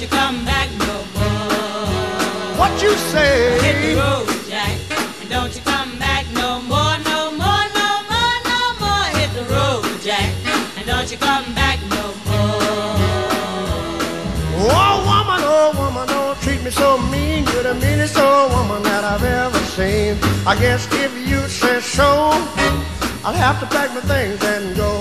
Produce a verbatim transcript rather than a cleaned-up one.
you come back no more. What you say? Hit the road, Jack, and don't you come back no more, no more, no more, no more. Hit the road, Jack, and don't you come back no more. Oh woman, oh woman, don't treat me so mean. You're the meanest old woman that I've ever seen. I guess if you say so, I'll have to pack my things and go.